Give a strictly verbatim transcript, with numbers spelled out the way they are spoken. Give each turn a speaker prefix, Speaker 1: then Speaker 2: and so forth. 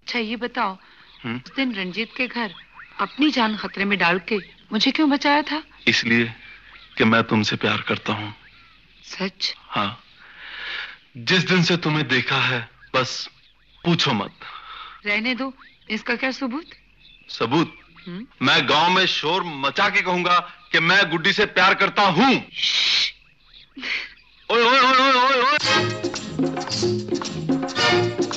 Speaker 1: अच्छा ये बताओ,
Speaker 2: हुँ?
Speaker 1: उस दिन रंजीत के घर अपनी जान खतरे में डाल के मुझे क्यों बचाया था?
Speaker 2: इसलिए कि मैं तुमसे प्यार करता हूँ।
Speaker 1: सच?
Speaker 2: हाँ। जिस दिन से तुम्हें देखा है, बस पूछो मत।
Speaker 1: रहने दो, इसका क्या सबूत?
Speaker 2: सबूत?
Speaker 1: हुँ?
Speaker 2: मैं गांव में शोर मचा के कहूंगा कि मैं गुड्डी से प्यार करता हूँ। ओए ओए ओए ओए ओए ओए।